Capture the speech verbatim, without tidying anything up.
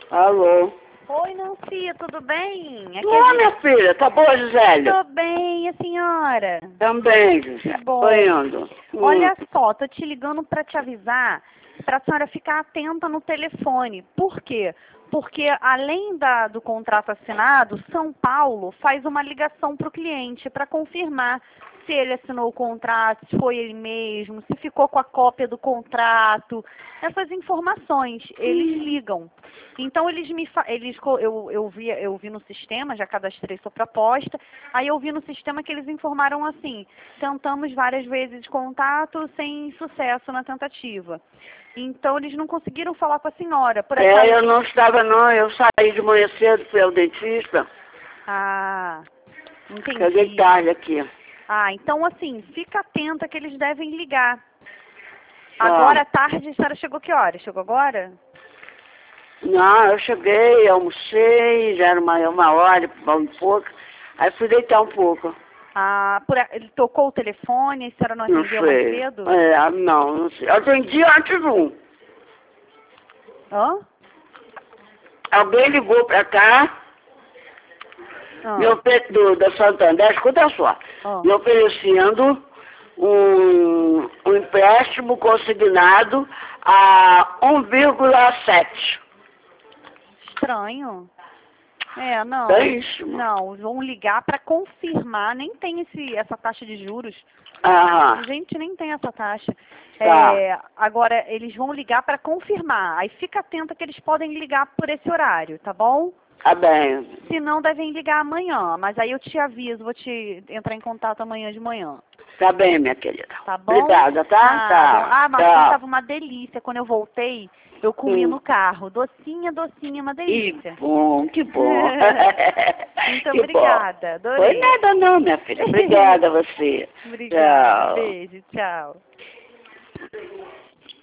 Alô? Oi, Nancy, tudo bem? Aqui Ô, é minha filha, tá boa, Gisele? Tô bem, e a senhora? Também, Gisele. Que bom. Tô indo. Hum. Olha só, tô te ligando para te avisar, para a senhora ficar atenta no telefone. Por quê? Porque além da, do contrato assinado, São Paulo faz uma ligação para o cliente para confirmar se ele assinou o contrato, se foi ele mesmo, se ficou com a cópia do contrato, essas informações, eles ligam. Então eles me fa eles eu, eu vi eu vi no sistema, já cadastrei sua proposta, aí eu vi no sistema que eles informaram assim: tentamos várias vezes contato sem sucesso na tentativa. Então eles não conseguiram falar com a senhora. Por É, acaso... eu não estava não, eu saí de manhã cedo, fui ao dentista. Ah, entendi. Cheguei tarde aqui. Ah, então assim, fica atenta que eles devem ligar. Tá. Agora à tarde, a senhora chegou que hora? Chegou agora? Não, eu cheguei, almocei, já era uma, uma hora, um pouco. Aí fui deitar um pouco. Ah, por, a- ele tocou o telefone, a senhora não Não atendeu mais sei. cedo? É, não, não sei. Eu atendi antes um. Hã? Alguém ligou pra cá, Ah, me ofe- do, da Santander, escuta só, ah. me oferecendo um, um empréstimo consignado a um vírgula sete. Estranho. É, não. Caríssimo. Não, vão ligar para confirmar, nem tem esse, essa taxa de juros. Aham. A gente nem tem essa taxa. Tá. É, agora, eles vão ligar para confirmar. Aí fica atenta que eles podem ligar por esse horário, tá bom? Tá bem. Se não, devem ligar amanhã. Mas aí eu te aviso, vou te entrar em contato amanhã de manhã. Tá bem, minha querida. Tá bom? Obrigada, tá? Ah, Tá. bom. Ah, mas Tchau. estava uma delícia. Quando eu voltei, eu comi Hum. no carro. Docinha, docinha, uma Que delícia. bom, que bom. Muito Que obrigada, bom. Foi adorei. nada não, minha filha. Obrigada a você. Obrigada, Tchau. beijo, tchau.